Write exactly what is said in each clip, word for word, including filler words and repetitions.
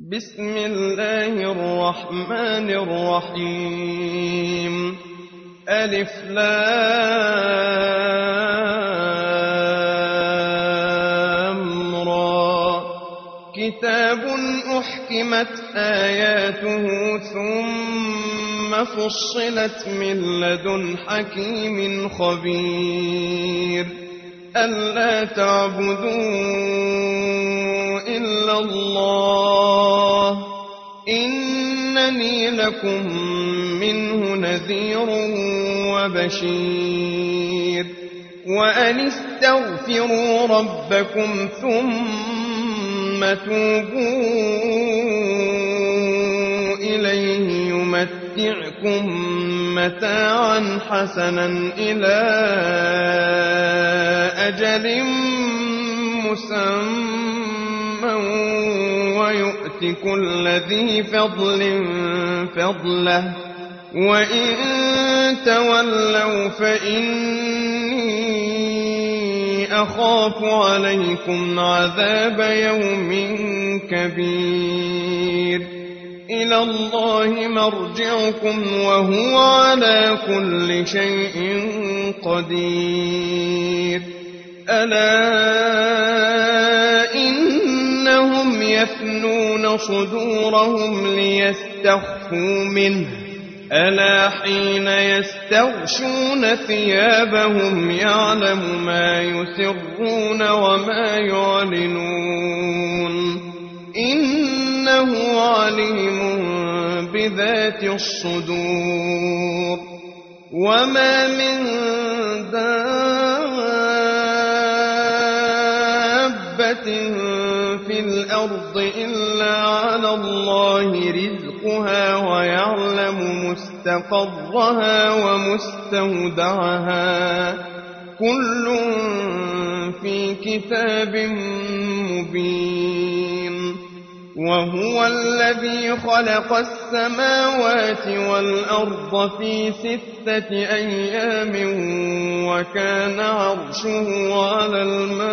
بسم الله الرحمن الرحيم. ألف لام را. كتاب أحكمت آياته ثم فصلت من لدن حكيم خبير. ألا تعبدوا إلا الله إنني لكم منه نذير وبشير. وأن استغفروا ربكم ثم توبوا إليه يمتعكم متاعا حسنا إلى أجل مسمى ويؤت كل ذي فضل فضله وإن تولوا فإني أخاف عليكم عذاب يوم كبير. إلى الله مرجعكم وهو على كل شيء قدير. ألا إنهم يثنون صدورهم ليستخفوا منه ألا حين يستغشون ثيابهم يعلم ما يسرون وما يعلنون إنه عليم بذات الصدور. وما من دابة في الأرض إلا على الله رزقها ويعلم مستقرها ومستودعها كل في كتاب مبين. وهو الذي خلق السماوات والأرض في ستة أيام وكان عرشه على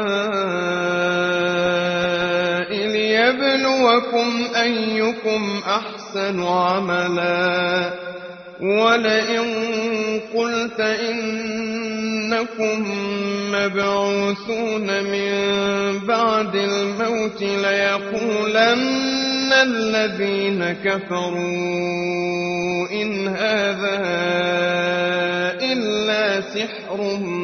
الماء ليبلوكم أيكم أحسن عملا. ولئن قلت إنكم مبعوثون من بعد الموت ليقولن الذين كفروا إن هذا إلا سحر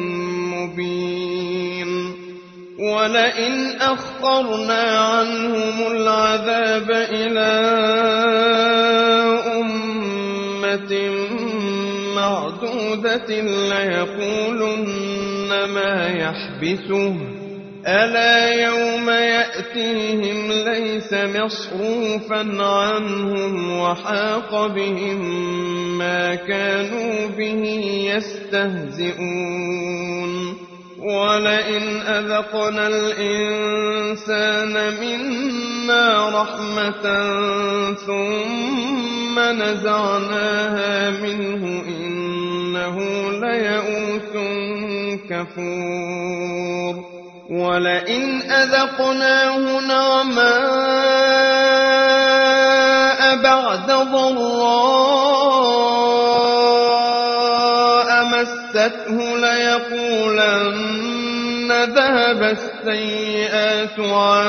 مبين. ولئن أخرنا عنهم العذاب إلى أمة معدودة ليقولن ما يحبسه ألا يوم يأتيهم ليس مصروفا عنهم وحاق بهم ما كانوا به يستهزئون. ولئن أذقنا الإنسان منا رحمة ثم نزعناها منه إنه ليئوس كفور. ولئن أذقناه نعماء بعد ضراء مسته ليقولن ذهب السيئات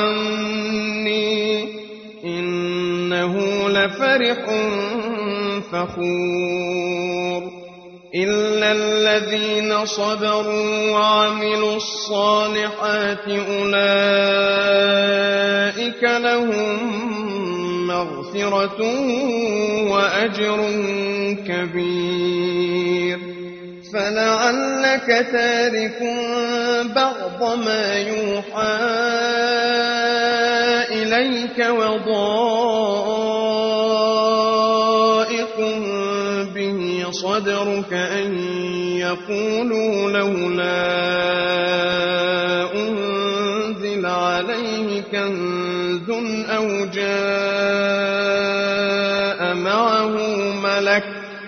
عني إنه لفرح فخور. إلا الذين صبروا وعملوا الصالحات أولئك لهم مغفرة وأجر كبير. فلعلك تارك بعض ما يوحى إليك وضائق به صدرك أن يقولوا لولا أنزل عليه كنز أو جاء معه ملك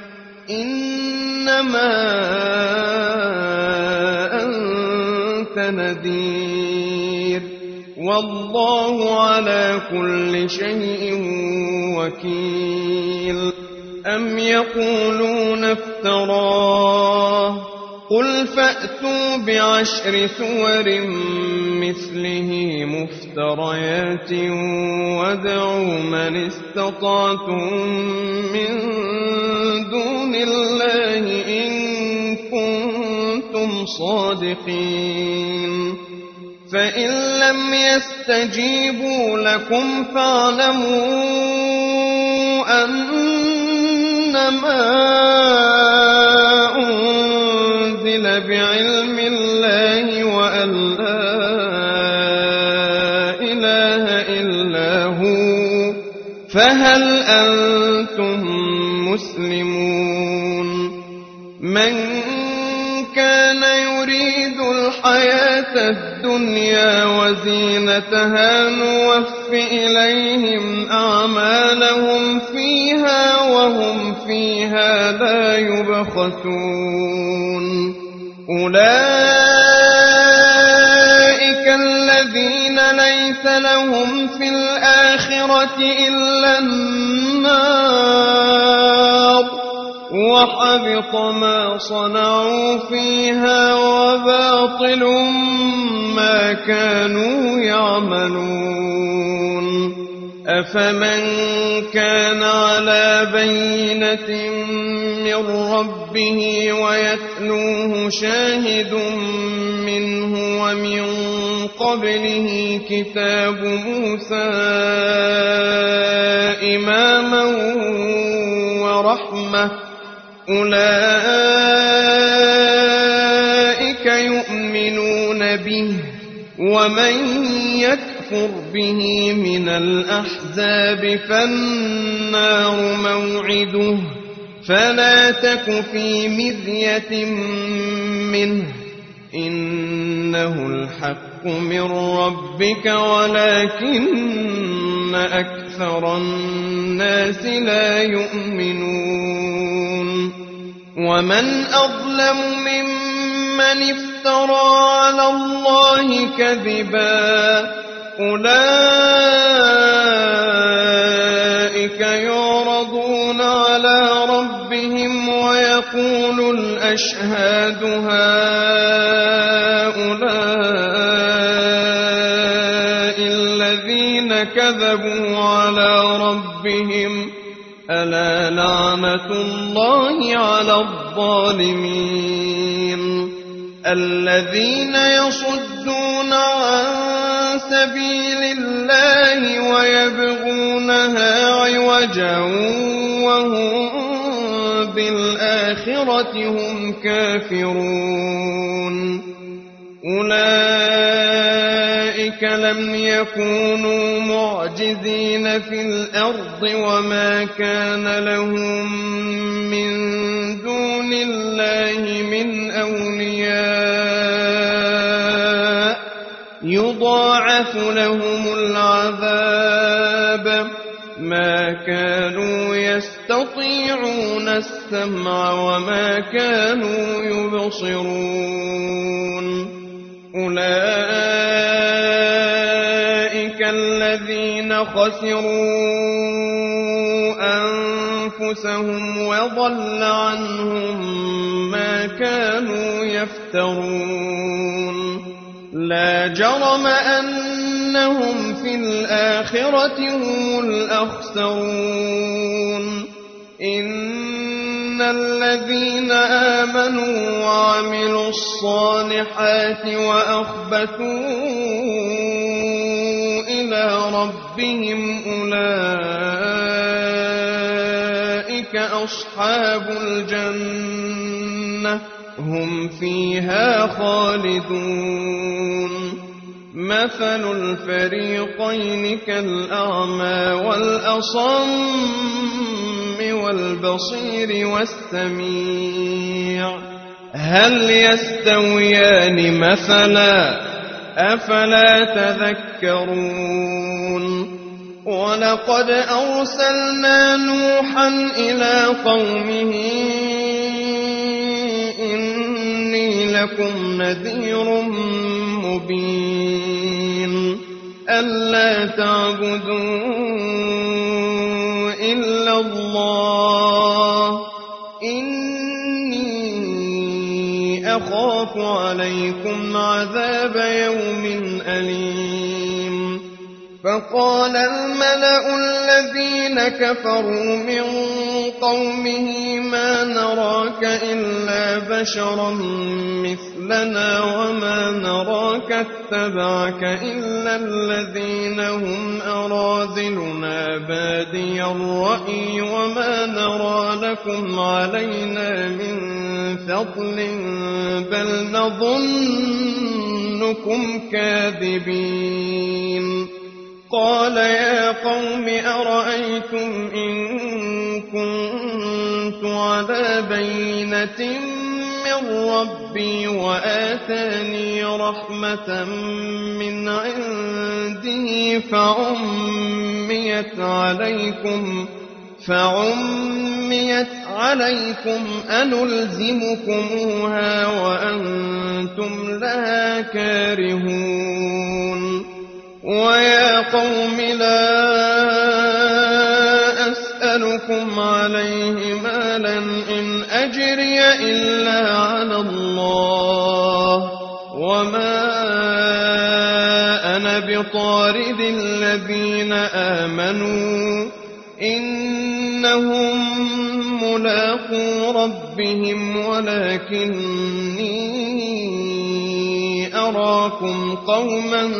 إنما أنت نذير والله على كل شيء وكيل. أم يقولون افتراه قل فأتوا بعشر سور مثله مفتريات وادعوا من استطعتم من دون الله إن كنتم صادقين. فإن لم يستجيبوا لكم فاعلموا أنما أنزل بعلم الله وأن لا إله إلا هو فهل أنتم مسلمون. من كان يريد الحياة الدنيا وزينتها نوف إليهم أعمالهم فيها وهم فيها لا يبخسون. أولئك الذين ليس لهم في الآخرة إلا النار وحبط ما صنعوا فيها وباطل ما كانوا يعملون. أفمن كان على بينة من ربه ويتلوه شاهد منه ومن قبله كتاب موسى إماما ورحمة أولئك يؤمنون به ومن يكفر به من الأحزاب فالنار موعده فلا تك في مرية منه إنه الحق من ربك ولكن أكثر الناس لا يؤمنون. ومن أظلم ممن افترى على الله كذبا أولئك يعرضون على ربهم ويقول الأشهاد هؤلاء الذين كذبوا على ربهم ألا لعنة الله على الظالمين. الذين يصدون عن سبيل الله ويبغونها عوجا وهم بالآخرة هم كافرون أولئك لم يكونوا معجزين في الأرض وما كان لهم من دون الله من أولياء يضاعف لهم العذاب ما كانوا يستطيعون السمع وما كانوا يبصرون أولئك الذين خسروا أنفسهم وضل عنهم ما كانوا يفترون لا جرم أنهم في الآخرة هم الأخسرون إن الذين آمنوا وعملوا الصالحات وأخبتوا إلى ربهم أولئك أصحاب الجنة هم فيها خالدون مثل الفريقين كالأعمى والأصم والبصير والسميع هل يستويان مثلا أفلا تذكرون ولقد أرسلنا نوحا إلى قومه إني لكم نذير مبين ألا تعبدوا إلا الله إني أخاف عليكم عذاب يوم أليم. فقال الملأ الذين كفروا من قومه ما نراك إلا بشرا مثلنا وما نراك اتبعك إلا الذين هم أراذلنا بادي الرأي وما نرى لكم علينا من فضل بل نظنكم كاذبين. قال يا قوم أرأيتم إن كنت على بينة من ربي وآتاني رحمة من عنده فعميت عليكم فعميت عليكم أنلزمكموها وأنتم لها كارهون. ويا قوم لا أسألكم عليه مالا إن أجري إلا على الله وما أنا بطارد الذين آمنوا إنهم ملاقو ربهم ولكني أراكم قوما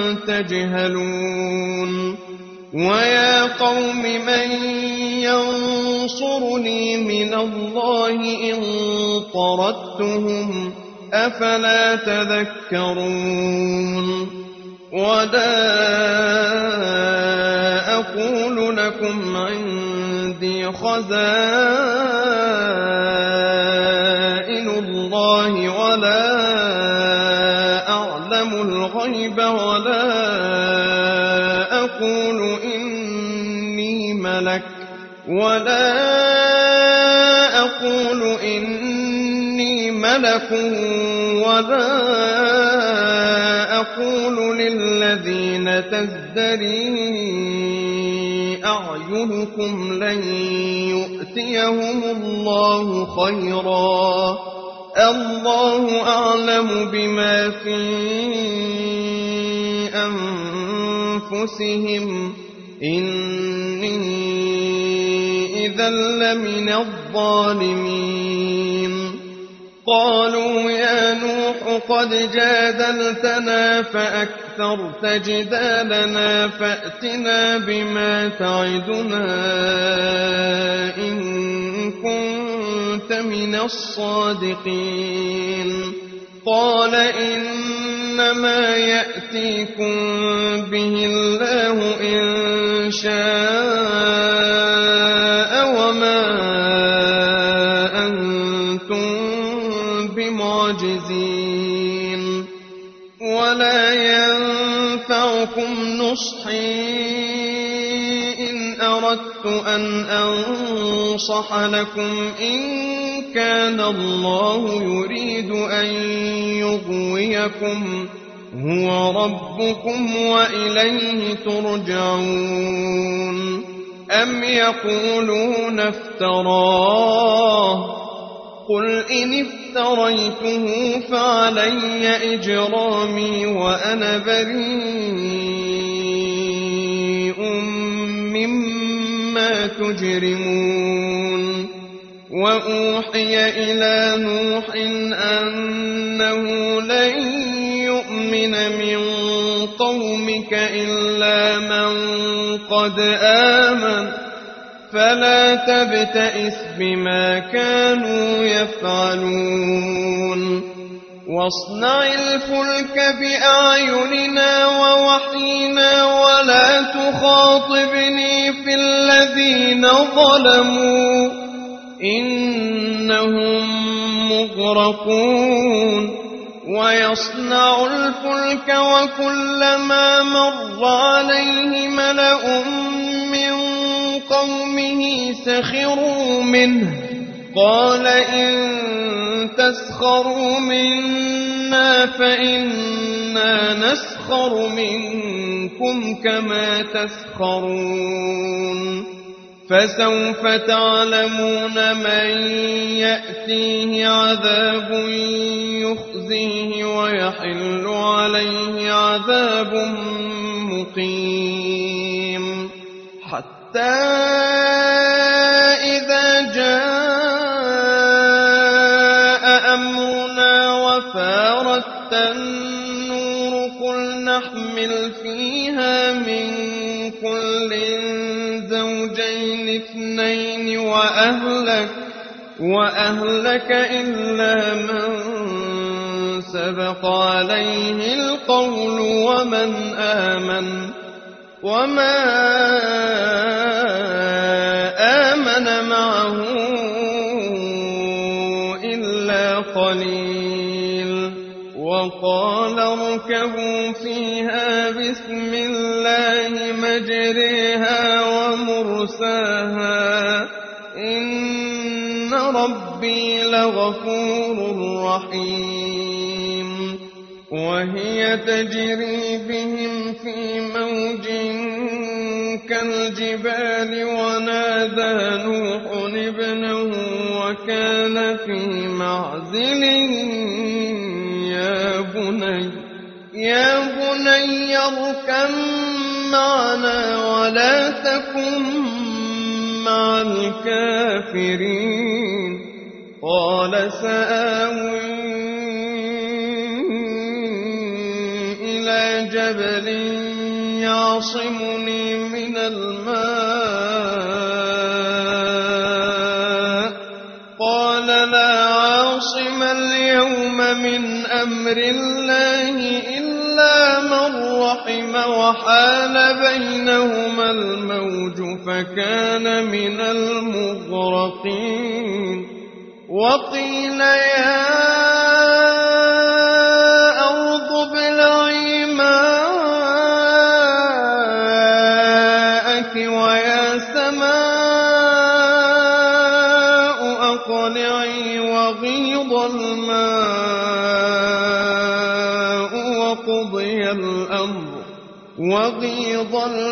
تجهلون. ويا قوم من ينصرني من الله إن طردتهم أفلا تذكرون. ولا أقول لكم عندي خزائن الله ولا أعلم الغيب ولا أقول إني ملك ولا أقول إني ملك ولا أقول للذين تزدري أعينكم لن يؤتيهم الله خيرا الله أعلم بما في أنفسهم إني إذا لمن الظالمين. قالوا يا نوح قد جادلتنا فأكثرت جدالنا فأتنا بما تعدنا إن كنت من الصادقين. قال إنما يأتيكم به الله إن شاء وما أنتم بمعجزين ولا ينفعكم نصحي إن أردت أن أنصح لكم إن كان الله يريد أن يغويكم هو ربكم وإليه ترجعون. أم يقولون افتراه قل إن افتريته فعلي إجرامي وأنا بريء مما تجرمون. وأوحي إلى نوح أنه لن يؤمن من قومك إلا من قد آمن فلا تبتئس بما كانوا يفعلون. واصنع الفلك بأعيننا ووحينا ولا تخاطبني في الذين ظلموا إنهم مغرقون. ويصنع الفلك وكلما مر عليه ملأ من قومه سخروا منه قال إن تسخروا منا فإنا نسخر نسخر منكم كما تسخرون فسوف تعلمون من يأتيه عذاب يخزيه ويحل عليه عذاب مقيم حتى إذا جاء أمرنا وفارت النور قل نحمل فيها من كل زوجين اثنين وأهلك, وأهلك إلا من سبق عليه القول ومن آمن وما آمن معه إلا قليل وقال اركبوا فيها بسم الله مجريها ومرساها إن ربي لغفور رحيم وهي تجري بهم في موج كالجبال ونادى نوح ابنه وكان في معزل يا بني يا بني اركب معنا ولا تكن مع الكافرين قال سآوي إلى جبل يعصمني من الماء قال لا عاصم اليوم من أمر الله إلا من رحم وحال بينهما الموج فكان من المغرقين وقيل يا أرض ابلعي ماءك ويا سماء أقلعي وغيض الماء وقضي الأمر وغيض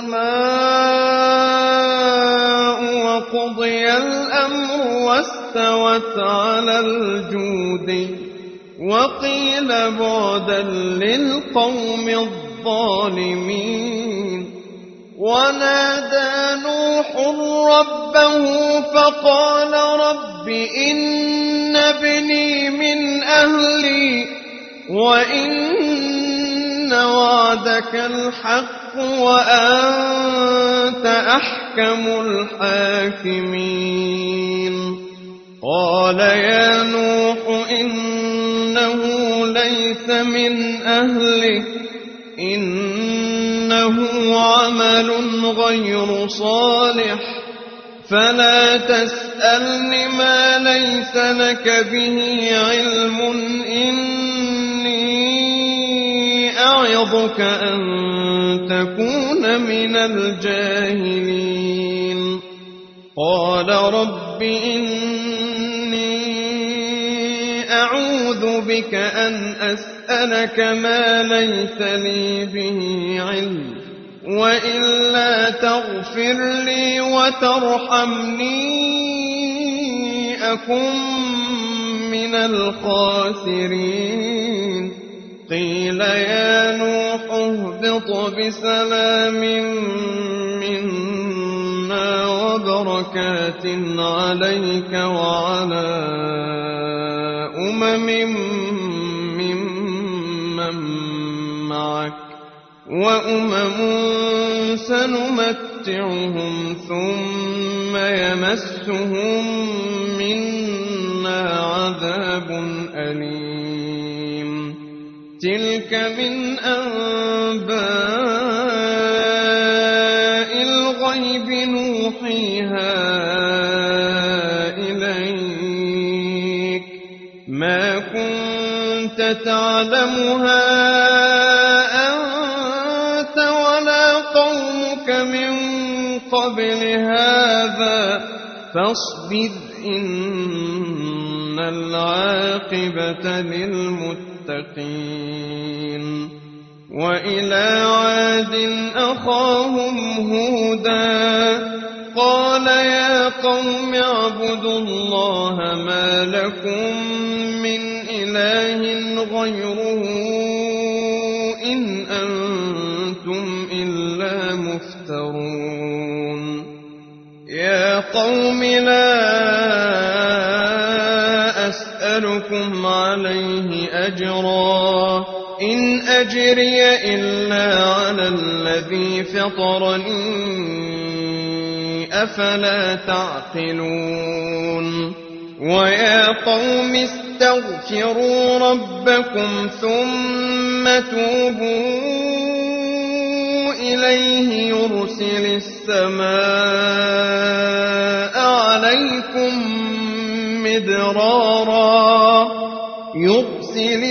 الماء وقضي الأمر واستوت على الجود وقيل بعدا للقوم الظالمين ونادى نوح ربه فقال رب إن ابني من أهلي وإن وعدك الحق وأنت أحكم الحاكمين قال يا نوح إنه ليس من أهلك إنه عمل غير صالح فلا تسألني ما ليس لك به علم إني أعظك أن تكون من الجاهلين قال رب إني أعوذ بك أن أسألك ما ليس لي به علم وإلا تغفر لي وترحمني أكن من الخاسرين قيل يا نوح اهبط بسلام منا وبركات عليك وعلى أمم ممن معك وأمم سنمتعهم ثم يمسهم منا عذاب أليم تلك من أنباء الغيب نوحيها إليك ما كنت تعلمها أنت ولا قومك من قبل هذا فاصبر إن العاقبة للمتقين وإلى عاد أخاهم هودا قال يا قوم اعبدوا الله ما لكم من إله غيره إن أنتم إلا مفترون يا قوم لا أسألكم عليه أجرا إن أجري إلا على الذي فطرني أفلا تعقلون ويا قوم استغفروا ربكم ثم توبوا إليه يرسل السماء عليكم مدرارا يرسل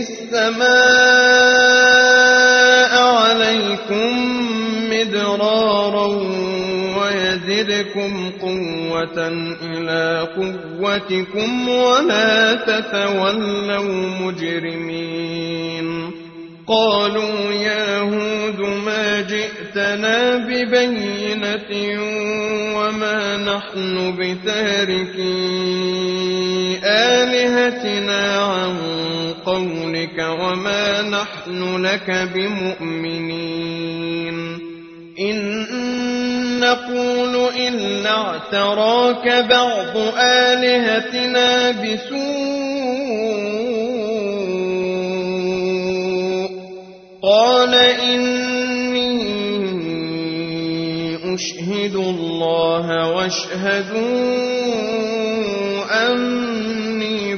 السماء عليكم مدرارا ويزدكم قوة إلى قوتكم ولا تتولوا مجرمين قالوا يا هود ما جئتنا ببينة وما نحن بتاركي آلهتنا عن قولك وما نحن لك بمؤمنين إن نقول إلا اعتراك بعض آلهتنا بسوء قال إني أشهد الله واشهدوا أني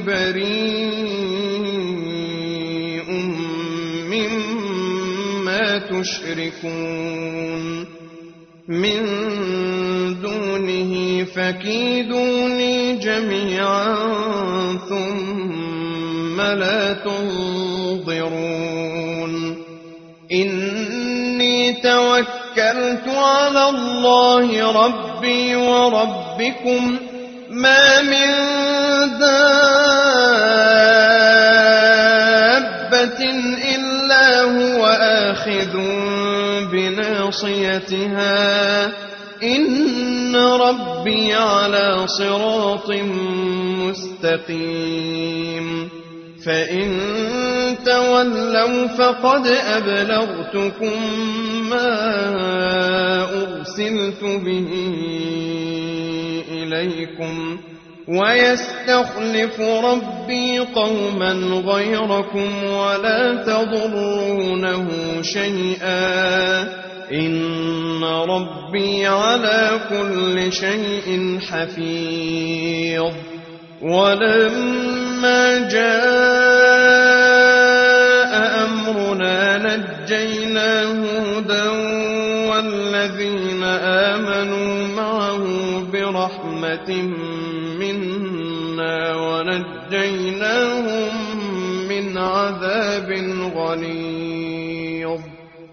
بريء مما تشركون من دونه فكيدوني جميعا ثم لا تنظرون إني توكلت على الله ربي وربكم ما من دابة إلا هو آخذ بناصيتها إن ربي على صراط مستقيم فإن تولوا فقد أبلغتكم ما أرسلت به إليكم ويستخلف ربي قوما غيركم ولا تضرونه شيئا إن ربي على كل شيء حفيظ ولما جاء أمرنا نجينا هودا والذين آمنوا معه برحمة منا ونجيناهم من عذاب غليظ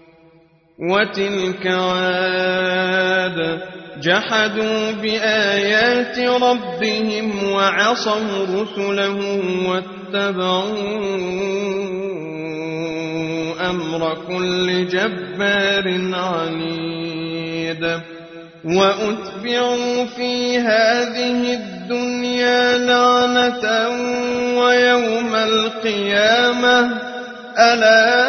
وتلك عاد جحدوا بآيات ربهم وعصوا رسله واتبعوا أمر كل جبار عنيد وأتبعوا في هذه الدنيا لعنة ويوم القيامة ألا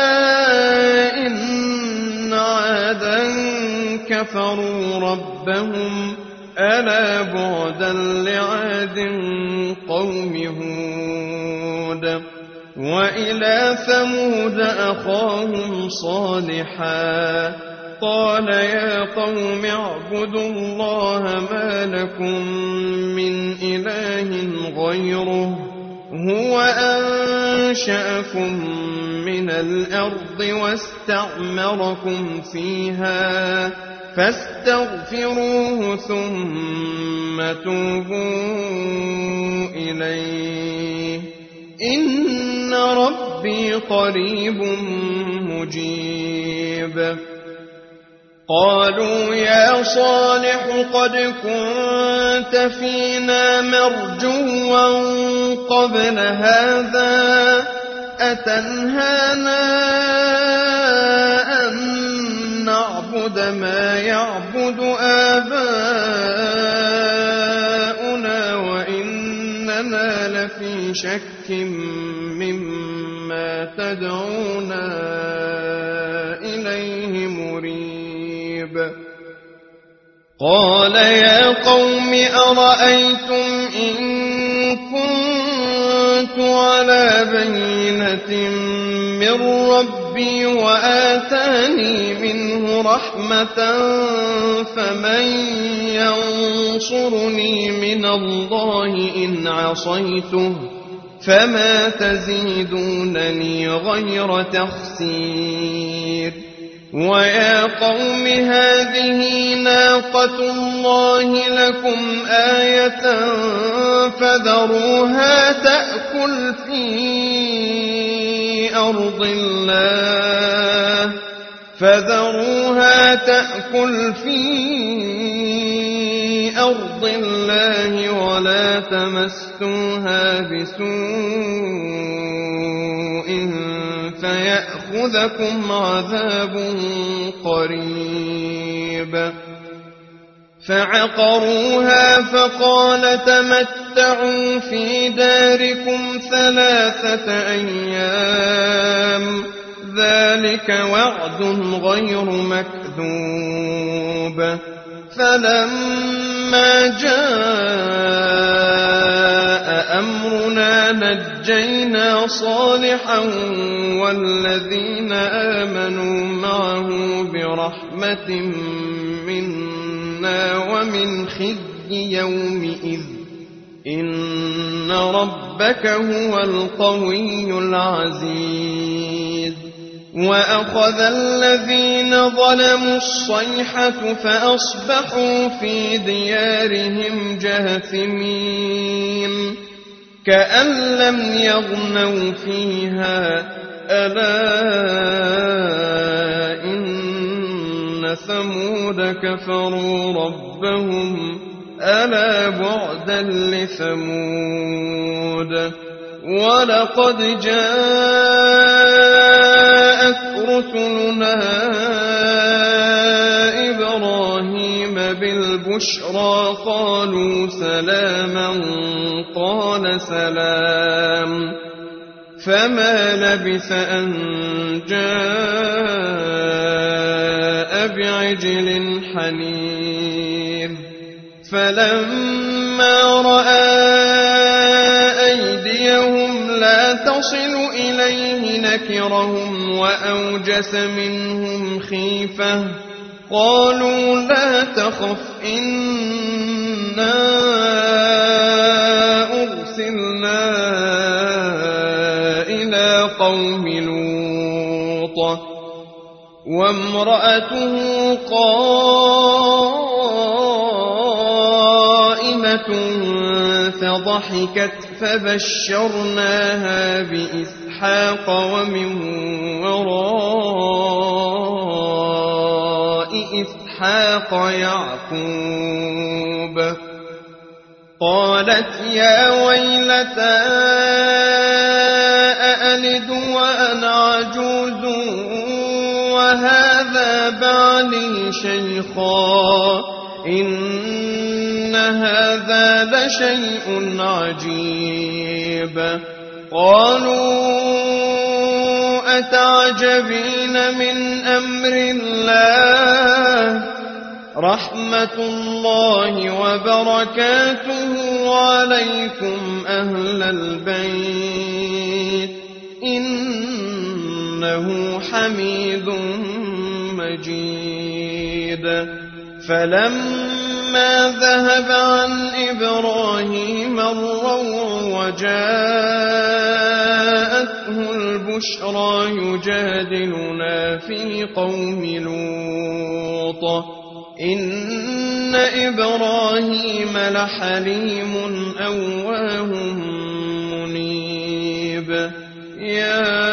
إن عادا كفروا ربهم ألا بعدا لعاد قوم هود وإلى ثمود أخاهم صالحا قال يا قوم اعبدوا الله ما لكم من إله غيره هو أنشأكم من الأرض واستعمركم فيها فاستغفروه ثم توبوا إليه إن ربي قريب مجيب قالوا يا صالح قد كنت فينا مرجوا قبل هذا أتنهانا أن نعبد ما يعبد آباؤنا وإننا لفي شك مما تدعونا إليه مريب قال يا قوم أرأيتم إن كنت على بينة من ربي وآتاني منه رحمة فمن ينصرني من الله إن عصيته فما تزيدونني غير تخسير ويا قوم هذه ناقة الله لكم آية فذروها تأكل في أرض الله فذروها تأكل في أرض الله ولا تمسوها بسوء فيأخذكم عذاب قريب فعقروها فقال تمتعوا في داركم ثلاثة أيام ذلك وعد غير مكذوب فلما جاء أمرنا نجينا صالحا والذين آمنوا معه برحمة منا ومن خزي يومئذ إن ربك هو القوي العزيز وأخذ الذين ظلموا الصيحة فأصبحوا في ديارهم جاثمين كأن لم يغنوا فيها ألا إن ثمود كفروا ربهم ألا بعدا لثمود ولقد جاءت رسلنا إبراهيم بالبشرى قالوا سلاما قال سلام فما لبث أن جاء بعجل حنيذ فلما رأى أيديهم لا تصل إليه نكرهم وأوجس منهم خيفة قالوا لا تخف إنا أرسلنا إلى قوم لوط وامرأته قائمة فضحكت فبشرناها بإسحاق ومن وراء إسحاق يعقوب قالت يا ويلتى أألد وأنا عجوز وهذا بعلي شيخا إن هذا لشيء عجيب قالوا أتعجبين من أمر الله رحمة الله وبركاته عليكم أهل البيت إنه حميد مجيد فلما ذهب عن إبراهيم الروع وجاءته البشرى يجادلنا في قوم لوط إن إبراهيم لحليم أواه منيب يا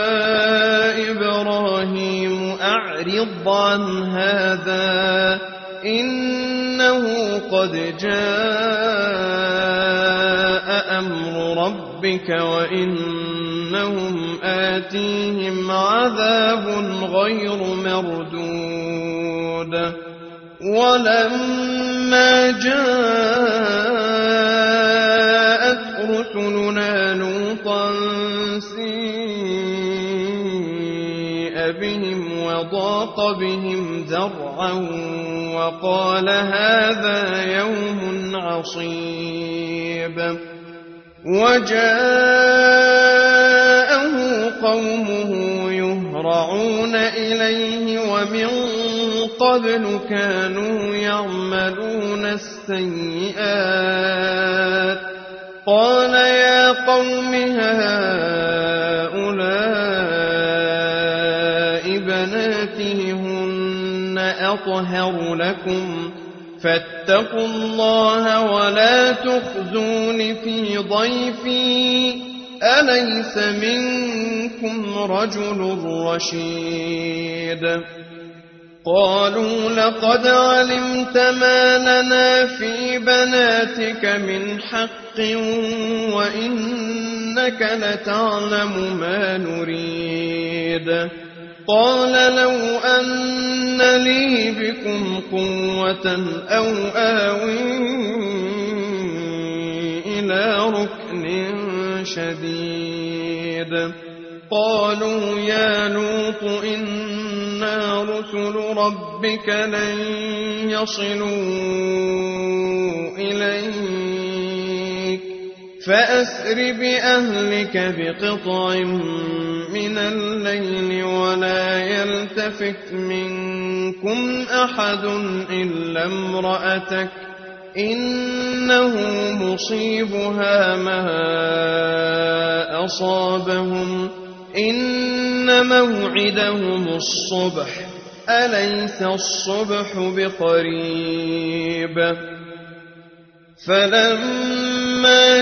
إبراهيم أعرض عن هذا إنه قد جاء أمر ربك وإن إنهم آتيهم عذاب غير مردود ولما جاءت رسلنا لوطا سيء بهم وضاق بهم ذرعا وقال هذا يوم عصيب وجاءه قومه يهرعون إليه ومن قبل كانوا يعملون السيئات قال يا قوم هؤلاء بناتي هن أطهر لكم فاتقوا الله ولا تخزون في ضيفي أليس منكم رجل رشيد قالوا لقد علمت ما لنا في بناتك من حق وإنك لتعلم ما نريد قال لو أن لي بكم قوة أو آوي إلى ركن شديد قالوا يا لوط إنا رسل ربك لن يصلوا إليك فأسر بأهلك بقطع من الليل ولا يلتفت منكم أحد إلا امرأتك إنه مصيبها ما أصابهم إن موعدهم الصبح أليس الصبح بقريب فلما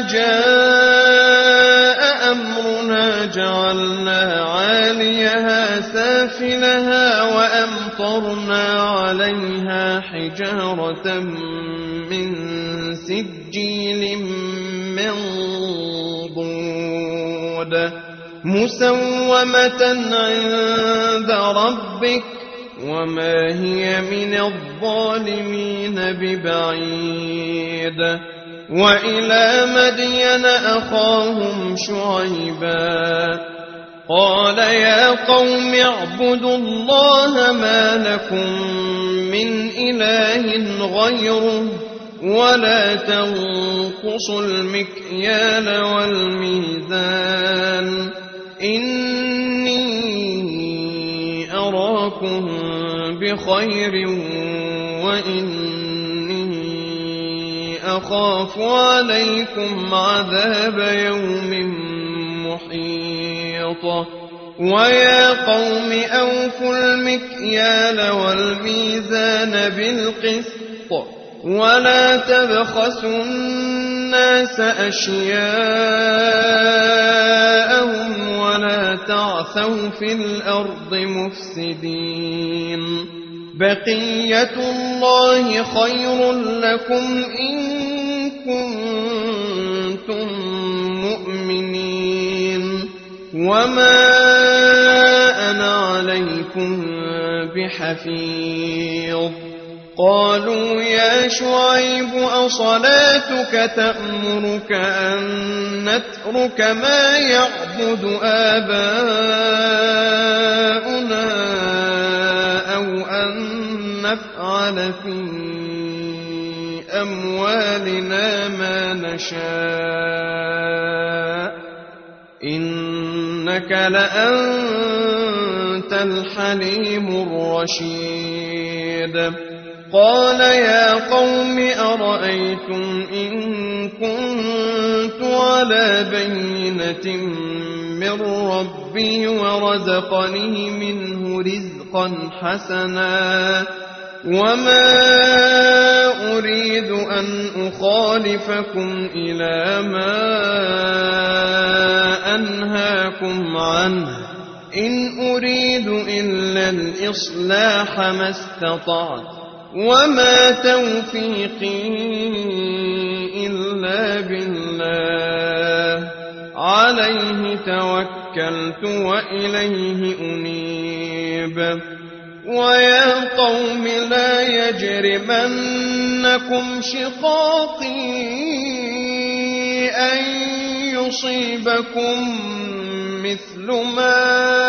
جاء أمرنا جعلنا عاليها سافلها وأمطرنا عليها حجارة من سجيل منضود مسومة عند ربك وما هي من الظالمين ببعيد وإلى مدين أخاهم شعيبا قال يا قوم اعبدوا الله ما لكم من إله غيره ولا تنقصوا المكيال والميزان إني أراكم بخير وإني أخاف عليكم عذاب يوم محيط ويا قوم أوفوا المكيال والميزان بالقسط ولا تبخسوا الناس أشياءهم ولا تعثوا في الأرض مفسدين بقية الله خير لكم إن كنتم مؤمنين وما أنا عليكم بحفيظ قالوا يا شعيب أصلاتك تأمرك أن نترك ما يعبد آباؤنا أو أن نفعل في أموالنا ما نشاء إنك لأنت الحليم الرشيد قال يا قوم أرأيتم إن كنت على بينة من ربي ورزقني منه رزقا حسنا وما أريد أن أخالفكم إلى ما أنهاكم عنه إن أريد إلا الإصلاح ما استطعت وما توفيقي إلا بالله عليه توكلت توكلت وإليه أنيب ويا قوم لا يجرمنكم شقاقي أن يصيبكم مثل ما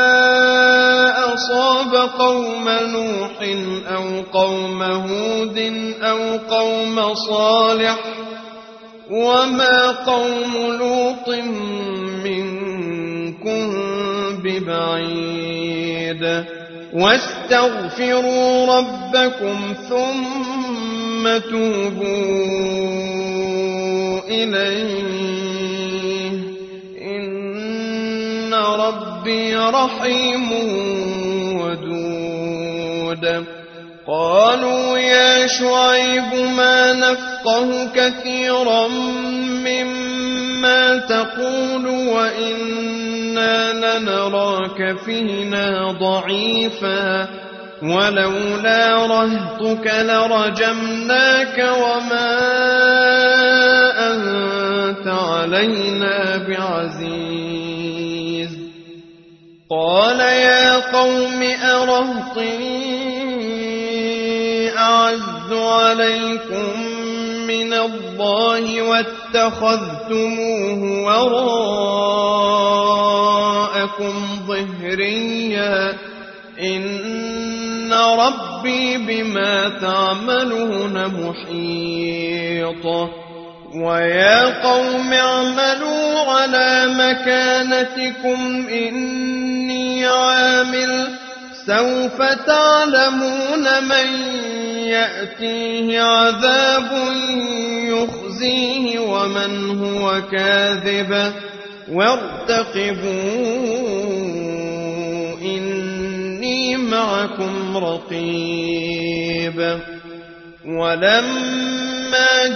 أصاب قوم نوح أو قوم هود أو قوم صالح وما قوم لوط منكم ببعيد واستغفروا ربكم ثم توبوا إليه إن ربي رحيم ودود قالوا يا شعيب ما نفقه كثيرا مما تقول وإنا لنراك فينا ضعيفا ولولا رهطك لرجمناك وما أنت علينا بعزيز قال يا قوم أرهطي أعز عليكم من الله واتخذتموه وراءكم ظهريا إن ربي بما تعملون محيط ويا قوم اعملوا على مكانتكم إني عامل سوف تعلمون من يأتيه عذاب يخزيه ومن هو كاذب وارتقبوا إني معكم رقيب ولما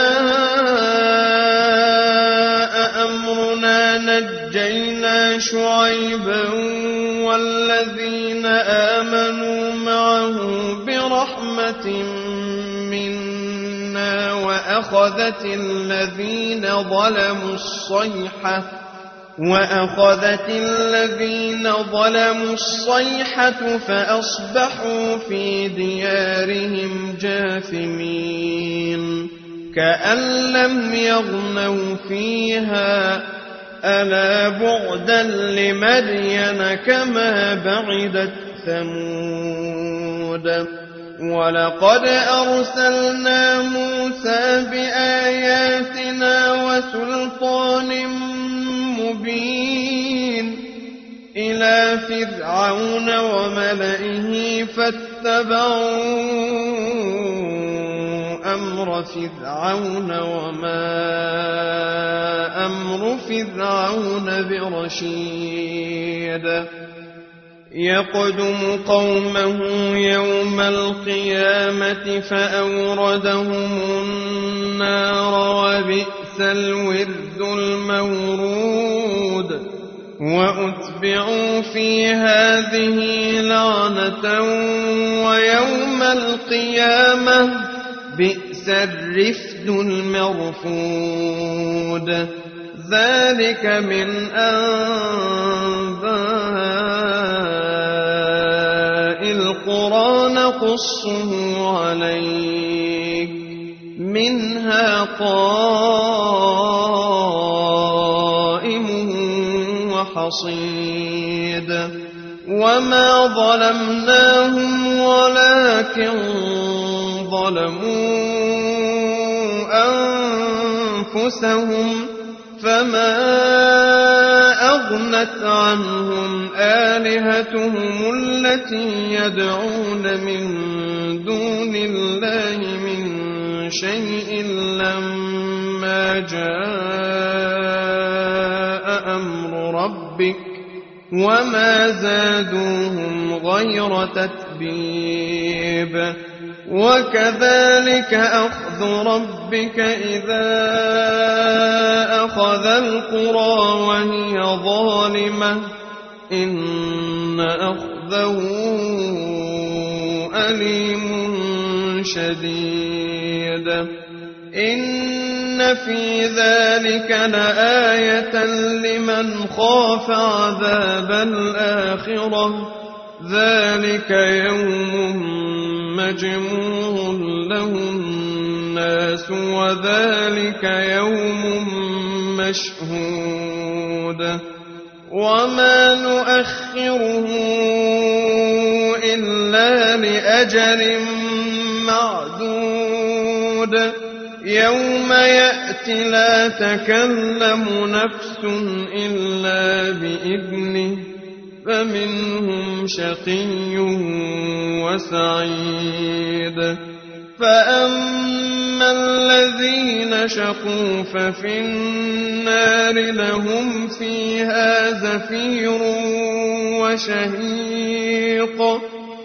جاء أمرنا نجينا شعيبا والذين آمنوا معه برحمة منا وأخذت الذين ظلموا الصيحة وأخذت الذين ظلموا الصيحة فأصبحوا في ديارهم جاثمين كأن لم يغنوا فيها ألا بعدا لمدين كما بعدت ثمود ولقد أرسلنا موسى بآياتنا وسلطان مبين إلى فرعون وملئه فاتبعوا أمر فرعون وما أمر فرعون برشيد يقدم قومه يوم القيامة فأوردهم النار وبئس الورد المورود وأتبعوا في هذه لعنة ويوم القيامة بئس الرفد المرفود ذلك من أنباء القرى نقصه عليك منها قائم وحصيد وما ظلمناهم ولكن ظلموا أنفسهم فما أغنت عنهم آلهتهم التي يدعون من دون الله من شيء لما جاء أمر ربك وما زادوهم غير تتبيب وكذلك أخذ ربك إذا أخذ القرى وهي ظالمة إن أخذه أليم شديد إن إن في ذلك لآية لمن خاف عذاب الآخرة ذلك يوم مجموع له الناس وذلك يوم مشهود وما نؤخره إلا لأجل معدود يوم يأتي لا تكلم نفس إلا بإذنه فمنهم شقي وسعيد فأما الذين شقوا ففي النار لهم فيها زفير وشهيق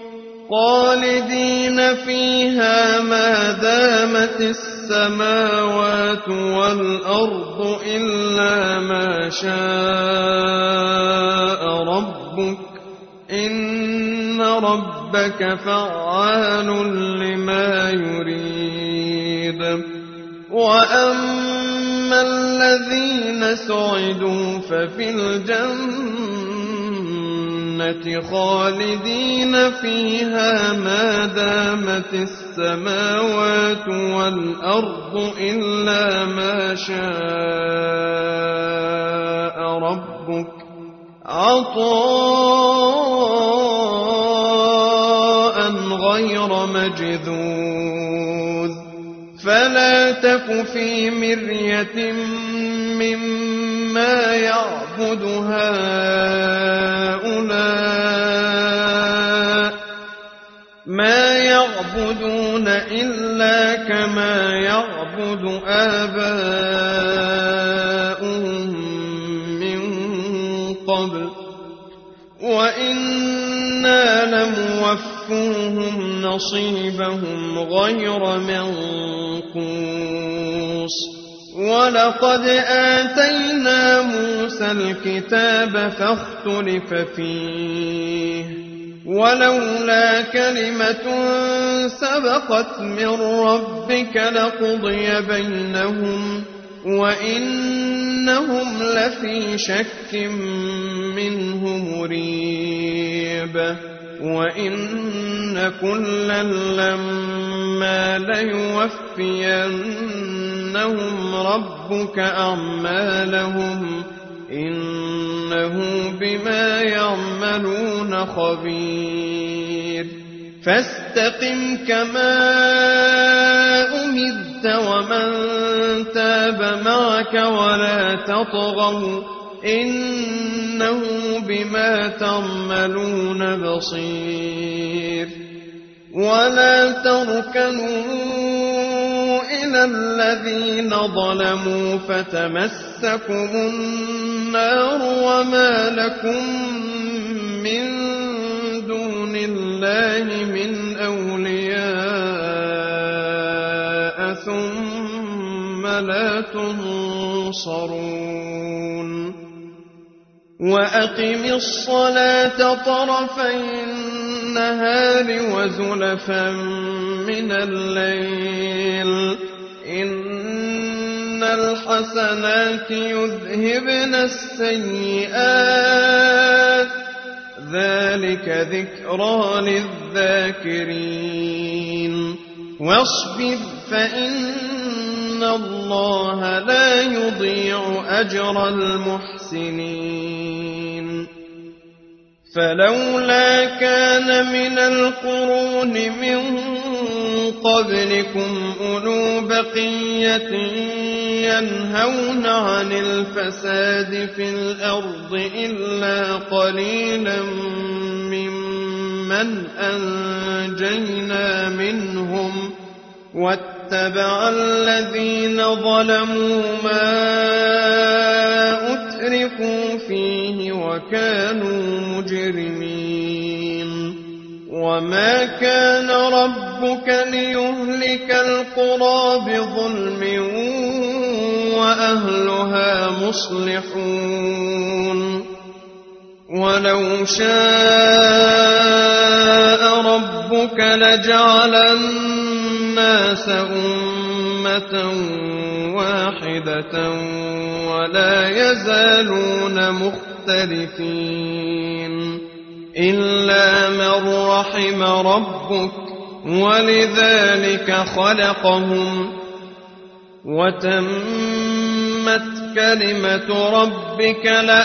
خالدين فيها ما دامت السماوات والأرض إلا ما شاء ربك إن ربك فعال لما يريد وأما الذين سعدوا ففي الجنة خالدين فيها ما دامت السماوات والأرض إلا ما شاء ربك عطاء غير مجذوذ فلا تك في مرية مما يعبد هؤلاء ما يعبدون إلا كما يعبد آباؤهم من قبل وإنا لموفوهم نصيبهم غير منقوص ولقد آتينا موسى الكتاب فاختلف فيه ولولا كلمة سبقت من ربك لقضي بينهم وإنهم لفي شك منه مريب وإن كلا لما ليوفينهم ربك أعمالهم إنه بما يعملون خبير فاستقم كما أمرت ومن تاب معك ولا تطغوا إنه بما تعملون بصير ولا تركنوا إلى الذين ظلموا فتمسكم النار وما لكم من دون الله من أولياء ثم لا تنصرون وأقم الصلاة طرفي النهار وزلفا من الليل إن الحسنات يذهبن السيئات ذلك ذكرى للذاكرين واصبر فإن الله لا يضيع أجر المحسنين فلولا كان من القرون من قبلكم أولو بقية ينهون عن الفساد في الأرض إلا قليلا ممن أنجينا منهم واتبع الذين ظلموا ما أترفوا فيه وكانوا مجرمين وما كان ربك ليهلك القرى بظلم وأهلها مصلحون ولو شاء ربك لجعل الناس أمة أمة واحدة ولا يزالون مختلفين إلا من رحم ربك ولذلك خلقهم وتمت كلمة ربك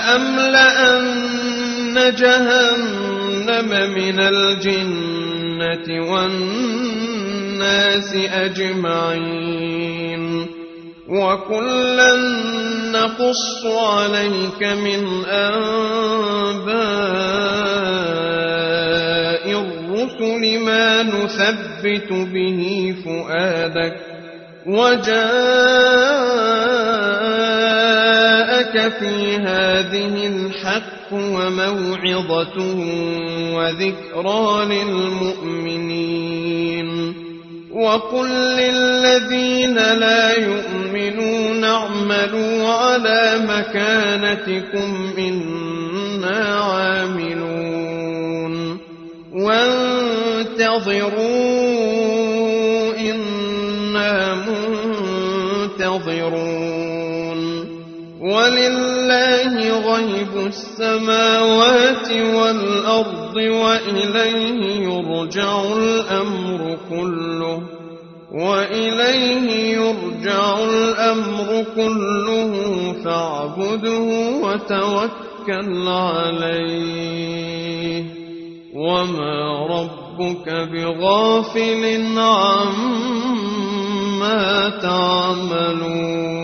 لأملأن جهنم من الجنة والناس أجمعين وكلا نقص عليك من أنباء الرسل ما نثبت به فؤادك وجاءك في هذه الحق وموعظة وذكرى للمؤمنين وقل للذين لا يؤمنون اعملوا على مكانتكم إنا عاملون وانتظروا إنا منتظرون ولله غيب السماوات والأرض وإليه يرجع الأمر كله وإليه يرجع الأمر كله فاعبده وتوكل عليه وما ربك بغافل عما تعملون